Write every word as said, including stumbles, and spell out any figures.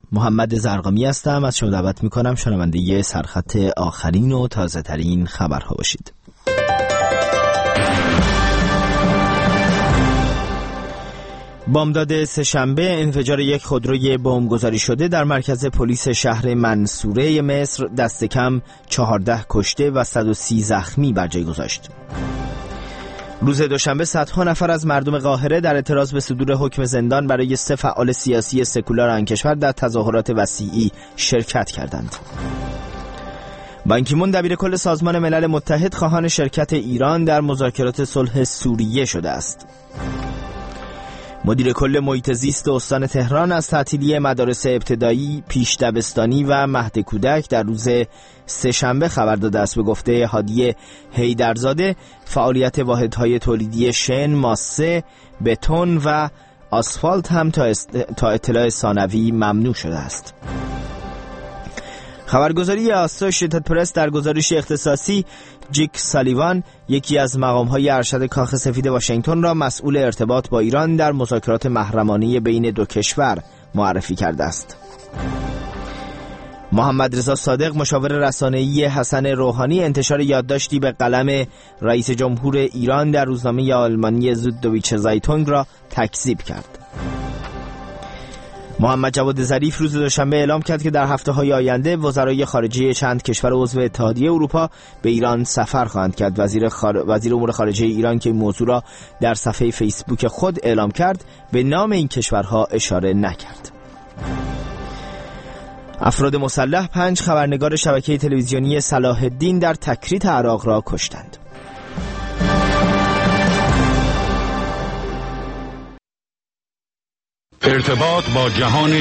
محمد زرقامی هستم. از شما دعوت میکنم شنونده سرخط آخرین و تازه ترین خبرها باشید. بامداد سه‌شنبه انفجار یک خودروی بمبگذاری شده در مرکز پلیس شهر منصوره مصر دست کم چهارده کشته و صد و سی زخمی بر جای گذاشت. روز دوشنبه صدها نفر از مردم قاهره در اعتراض به صدور حکم زندان برای سه فعال سیاسی سکولار آن کشور در تظاهرات وسیعی شرکت کردند. بان کی مون دبیر کل سازمان ملل متحد خواهان شرکت ایران در مذاکرات صلح سوریه شده است. مدیر کل محیط زیست استان تهران از تعطیلی مدارس ابتدایی، پیش دبستانی و مهد کودک در روز سه‌شنبه خبر داده است. به گفته هادی حیدرزاده فعالیت واحدهای تولیدی شن، ماسه، بتون و آسفالت هم تا, است... تا اطلاع ثانوی ممنوع شده است. خبرگزاری آسوشیتد پرس در گزارش اختصاصی جیک سالیوان، یکی از مقام‌های ارشد کاخ سفید واشنگتن را مسئول ارتباط با ایران در مذاکرات محرمانه بین دو کشور معرفی کرده است. محمد رضا صادق مشاور رسانه‌ای حسن روحانی انتشار یادداشتی به قلم رئیس جمهور ایران در روزنامه آلمانی زودویچه زایتونگ را تکذیب کرد. محمد جواد ظریف روز دوشنبه اعلام کرد که در هفته‌های آینده وزرای خارجه چند کشور عضو اتحادیه اروپا به ایران سفر خواهند کرد. وزیر, خار... وزیر امور خارجه ایران که این موضوع را در صفحه فیسبوک خود اعلام کرد به نام این کشورها اشاره نکرد. افراد مسلح پنج خبرنگار شبکه تلویزیونی صلاح الدین در تکریت عراق را کشتند. ارتباط با جهان